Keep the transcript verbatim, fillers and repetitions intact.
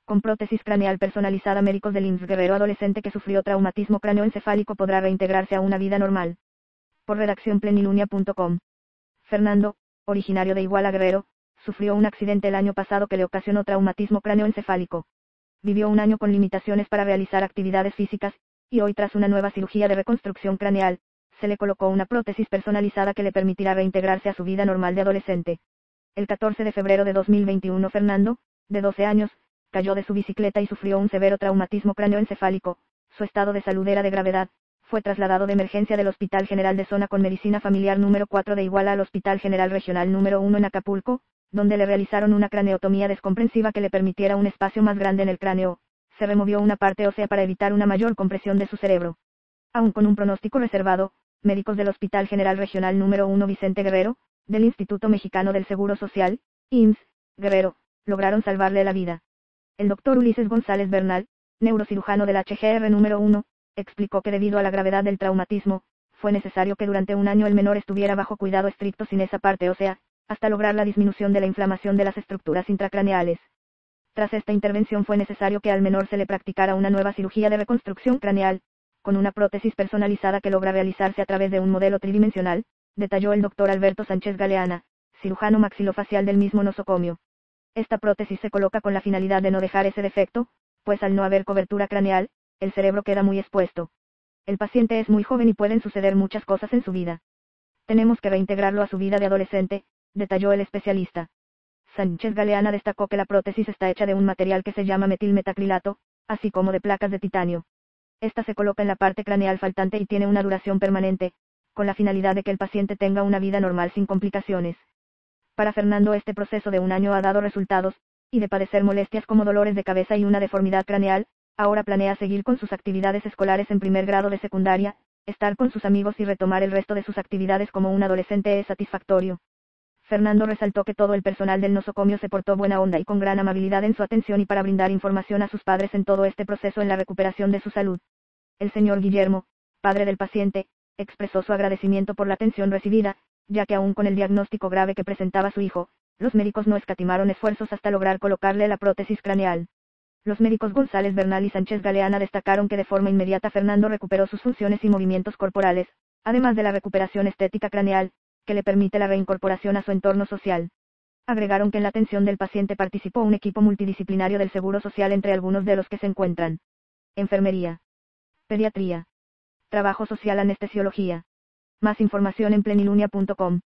Con prótesis craneal personalizada, médicos del I M S S Guerrero, adolescente que sufrió traumatismo cráneoencefálico podrá reintegrarse a una vida normal. Por redacción plenilunia punto com. Fernando, originario de Iguala, Guerrero, sufrió un accidente el año pasado que le ocasionó traumatismo cráneoencefálico. Vivió un año con limitaciones para realizar actividades físicas, y hoy, tras una nueva cirugía de reconstrucción craneal, se le colocó una prótesis personalizada que le permitirá reintegrarse a su vida normal de adolescente. El catorce de febrero de dos mil veintiuno, Fernando, de doce años, cayó de su bicicleta y sufrió un severo traumatismo cráneoencefálico. Su estado de salud era de gravedad. Fue trasladado de emergencia del Hospital General de Zona con Medicina Familiar número cuatro de Iguala al Hospital General Regional número uno en Acapulco, donde le realizaron una craneotomía descomprensiva que le permitiera un espacio más grande en el cráneo. Se removió una parte ósea para evitar una mayor compresión de su cerebro. Aún con un pronóstico reservado, médicos del Hospital General Regional número uno Vicente Guerrero, del Instituto Mexicano del Seguro Social, I M S S, Guerrero, lograron salvarle la vida. El doctor Ulises González Bernal, neurocirujano del H G R número uno, explicó que debido a la gravedad del traumatismo, fue necesario que durante un año el menor estuviera bajo cuidado estricto sin esa parte ósea, hasta lograr la disminución de la inflamación de las estructuras intracraneales. Tras esta intervención fue necesario que al menor se le practicara una nueva cirugía de reconstrucción craneal, con una prótesis personalizada que logra realizarse a través de un modelo tridimensional, detalló el doctor Alberto Sánchez Galeana, cirujano maxilofacial del mismo nosocomio. Esta prótesis se coloca con la finalidad de no dejar ese defecto, pues al no haber cobertura craneal, el cerebro queda muy expuesto. El paciente es muy joven y pueden suceder muchas cosas en su vida. Tenemos que reintegrarlo a su vida de adolescente, detalló el especialista. Sánchez Galeana destacó que la prótesis está hecha de un material que se llama metilmetacrilato, así como de placas de titanio. Esta se coloca en la parte craneal faltante y tiene una duración permanente, con la finalidad de que el paciente tenga una vida normal sin complicaciones. Para Fernando este proceso de un año ha dado resultados, y de padecer molestias como dolores de cabeza y una deformidad craneal, ahora planea seguir con sus actividades escolares en primer grado de secundaria, estar con sus amigos y retomar el resto de sus actividades como un adolescente es satisfactorio. Fernando resaltó que todo el personal del nosocomio se portó buena onda y con gran amabilidad en su atención y para brindar información a sus padres en todo este proceso en la recuperación de su salud. El señor Guillermo, padre del paciente, expresó su agradecimiento por la atención recibida, ya que aún con el diagnóstico grave que presentaba su hijo, los médicos no escatimaron esfuerzos hasta lograr colocarle la prótesis craneal. Los médicos González Bernal y Sánchez Galeana destacaron que de forma inmediata Fernando recuperó sus funciones y movimientos corporales, además de la recuperación estética craneal, que le permite la reincorporación a su entorno social. Agregaron que en la atención del paciente participó un equipo multidisciplinario del Seguro Social, entre algunos de los que se encuentran enfermería, pediatría, trabajo social, anestesiología. Más información en plenilunia punto com.